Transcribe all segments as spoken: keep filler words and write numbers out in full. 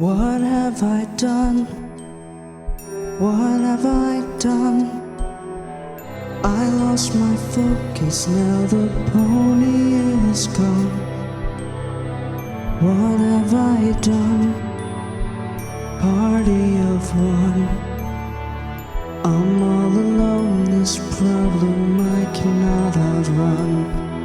What have I done? What have I done? I lost my focus, now the pony is gone. What have I done? Party of one. I'm all alone, this problem I cannot outrun.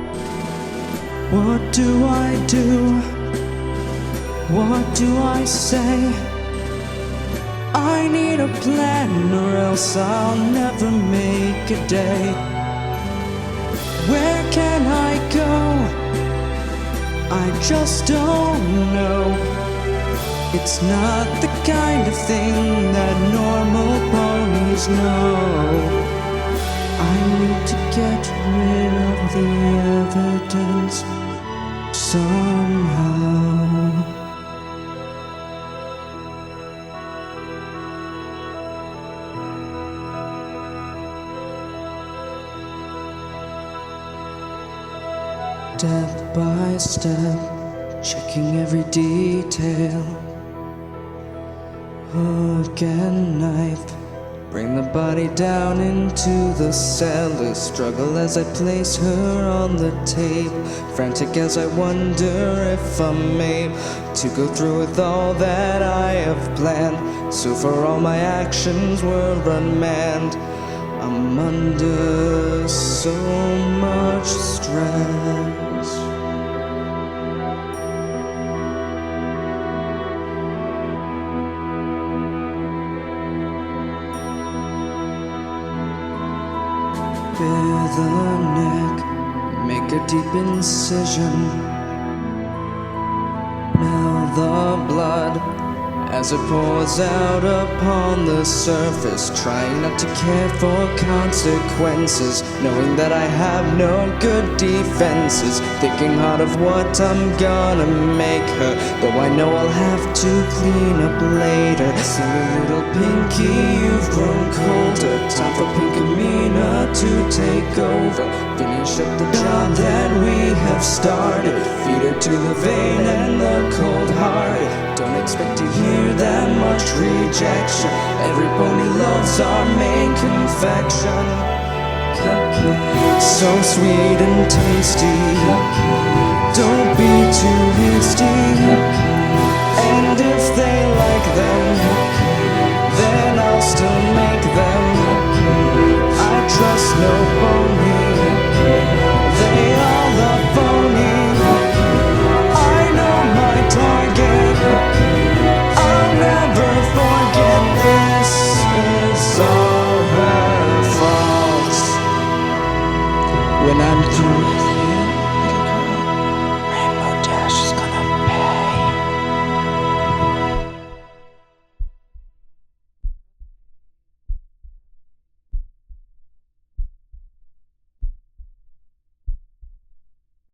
What do I do? What do I say? I need a plan or else I'll never make a day. Where can I go? I just don't know. It's not the kind of thing that normal ponies know. I need to get rid of the evidence somehow. Step by step, checking every detail. Hook and knife, bring the body down into the cellar. Struggle as I place her on the tape, frantic as I wonder if I'm able to go through with all that I have planned. So far all my actions were unmanned. I'm under so much stress. Bare the neck, make a deep incision. Smell the blood as it pours out upon the surface, trying not to care for consequences, knowing that I have no good defenses, thinking hard of what I'm gonna make her, though I know I'll have to clean up later. Silly little Pinky, you've grown colder, time for Pinkamena to take over, finish up the job that we have started, feed her to the vain and the cold-hearted. Don't expect to hear that much rejection. Every pony loves our main confection. Cupcake, so sweet and tasty. Cupcake, don't be too hasty. Cupcake, and if they like them, cupcake, then I'll still make them. Cupcake, I trust no pony. Cupcake, they all love pony. Cupcake, I know my target. I'll never forget, this is all her fault. When I'm through